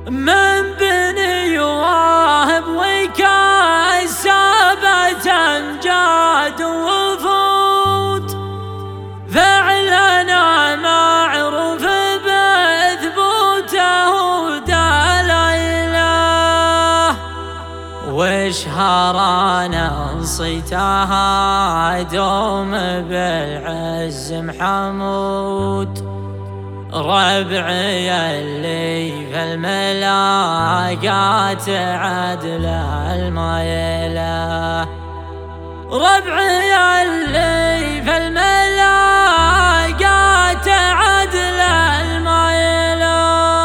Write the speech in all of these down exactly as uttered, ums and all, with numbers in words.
من بني واهب وكسابة أمجاد وفود، فعلنا معروف بثبوته دليله، واشهرنا انصيتها دوم بالعز محمود. ربعي اللي في الملاقات عدل المايله، ربعي اللي في الملاقات عدل المايله.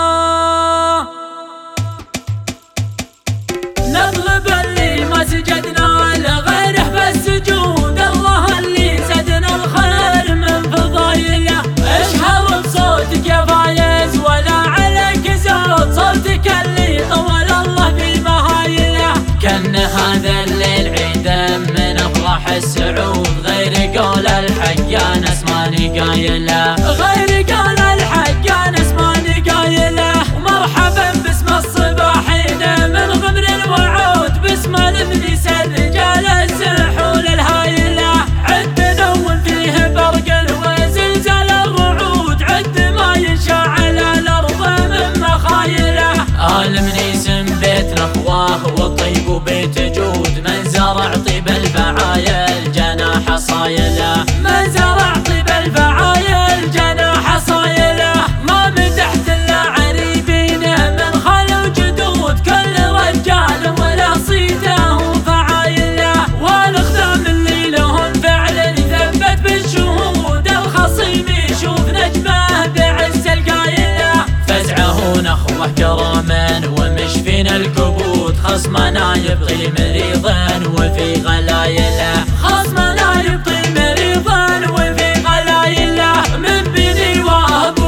نطلب اللي ما سجدنا لغيره بالسجود، الله اللي زدنا الخير من فضايله. اشهر بصوتك يا فايز ولا عليك زود، صوتك اللي طول الله في مهايله. كان هذا الليل عيد من افراح السعود، غير قول الحق يا ناس ماني قايله، غير قول الحق يا ناس ماني قايله. مرحبا باسم الصباحين من غمر الوعود، باسم الابليس الرجال السحول الهايله. عد نون فيه برق وزلزال الرعود، عد ما ينشاع على الارض من مخايله. آل منيسم بيت نخواه والطيب وبيت جود، من زرع طيب الفعايل جناح صايله، من زرع طيب الفعايل جناح صايله. ما مدحت الا عريبينه من خال وجدود، كل رجال ولا صيته فعايله. والخدام اللي لهم فعل ثبت بالشهود، الخصيم يشوف نجمه بعز القايله. فزعه نخوه كراما ومش فينا الكبود، خصمنا يبغي مريضا وفي غلايله، خصمنا يبغي مريضا وفي غلايله. من بني واهب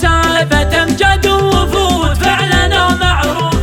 وكسابة أمجاد وفود، فعلنا معروف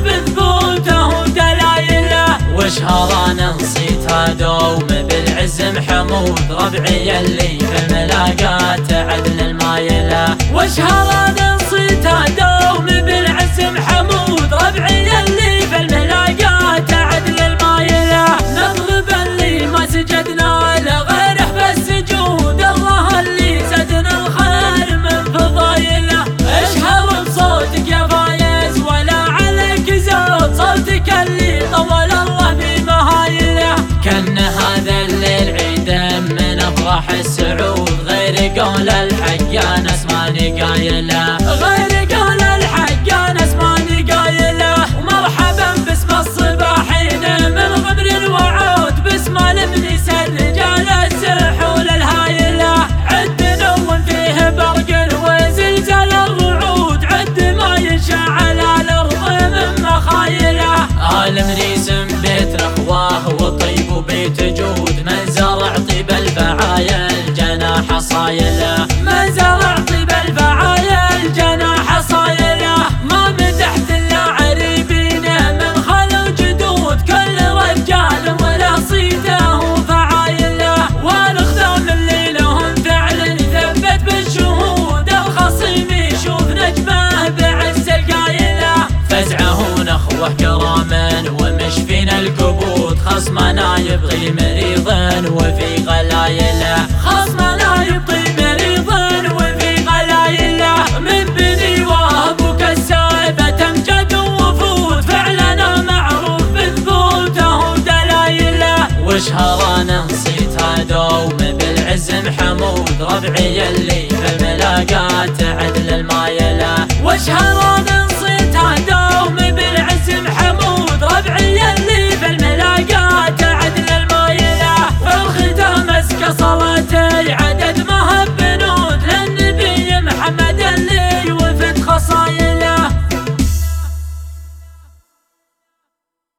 بثبوته دلايله. واشهرنا نصيتها دوم بالعز محمود، ربعي اللي في الملاقات عدل المايله. واشهرنا نصيتها دوم بالعز محمود، ربعي اللي في الملاقات عدل المايله. نطلب اللي ما سجدنا لغيره بالسجود، الله اللي زدنا الخير من فضايله. اشهر بصوتك يا فايز ولا عليك زود، صوتك اللي طول الله في مهايله. كان هذا الليل عيد من افراح السعود، غير قول الحق يا ناس ماني قايله، غير قول الحق يا ناس ماني قايله. ومرحبا باسم الصباحين من غمر الوعود، باسم الابليس الرجال السحول الهايله. عد نون فيه برق وزلزال الرعود، عد ما ينشاع على الارض من مخايله. آل منيسم بيت نخواه والطيب وبيت جود، من زرع طيب الفعايل جناح صايله، من زرع طيب الفعايل جناح صايله. ما مدحت الا عريبينه من خال وجدود، كل رجال ولا صيته فعايله. والخدام اللي لهم فعل ثبت بالشهود، الخصيم يشوف نجمه بعز القايله. فزعه نخوه كراما ومش فينا الكبود، خصمنا يبغي مريضا وفي غلايله، خصمنا يبغي مريضا وفي غلايله. من بني واهب وكسابة أمجاد وفود، فعلنا معروف بثبوته دلايله. واشهرنا نصيتها دوم بالعز محمود، ربعي اللي في الملاقات عدل المايله. واشهرنا